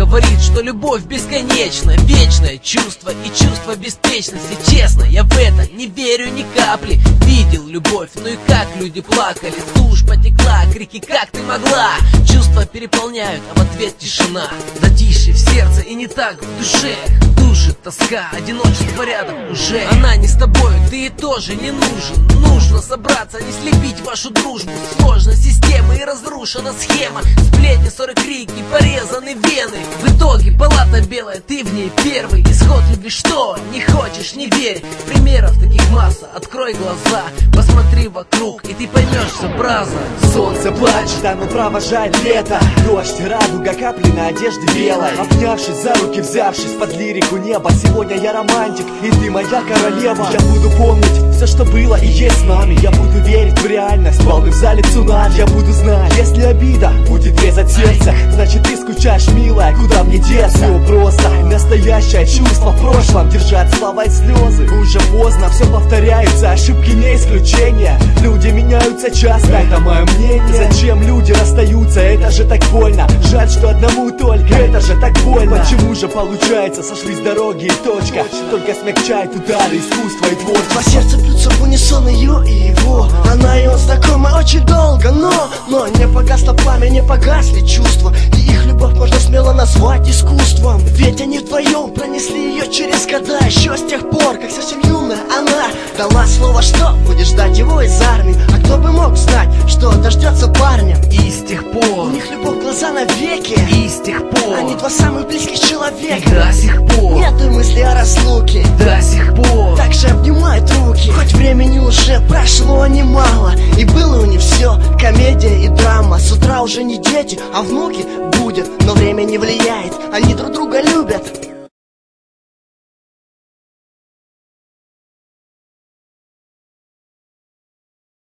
говорит, что любовь бесконечна, вечное чувство и чувство беспечности. Честно, я в это не верю ни капли. Видел любовь, ну и как люди плакали. Тушь потекла, крики «как ты могла?». Чувства переполняют, а в ответ тишина. Затишье в сердце и не так в душе. Душит тоска, одиночество рядом уже. Она не с тобой, ты ей тоже не нужен. Нужно собраться, не слепить вашу дружбу. Сложна система и разрушена схема. Сплетни, ссоры, крики, порезаны вены. В итоге палата белая, ты в ней первый. Исход любви что? Не хочешь, не верь. Примеров таких масса, открой глаза. Посмотри вокруг, и ты поймешь все браза. Солнце плачет, оно провожает лето. Дождь, радуга, капли на одежде белой. Обнявшись за руки, взявшись под лирику неба. Сегодня я романтик, и ты моя королева. Я буду помнить все, что было и есть с нами. Я буду верить в реальность, волны в зале цунами. Я буду знать, если обида будет резать сердце, значит ты скучаешь, милая, куда мне деться? Все просто, настоящее чувство в прошлом. Держать слова и слезы, уже поздно, все повторяется, ошибки не исключение. Люди меняются часто, это мое мнение. Зачем люди расстаются, это же так больно. Жаль, что одному только, это же так больно. Почему же получается, сошлись дороги и точка. Только смягчает удары искусства и творчества. По сердцу бьются в унисон ее и его. Она и он знакомы очень долго, но не погасло пламя, не погасли чувства. И их любовь можно смело назвать искусством. Ведь они вдвоем пронесли ее через года. Еще с тех пор, как совсем юная она дала слово, что будет ждать его из армии. А кто бы мог знать, что дождется парня. И с тех пор у них любовь глаза навеки. И с тех пор они два самых близких человека. И до сих пор нету мысли о разлуке. До сих пор также обнимают руки. Хоть времени уже прошло немало, и было у них все, комедия и драма. С утра уже не дети, а внуки будет, но время не влияет. Они друг друга любят.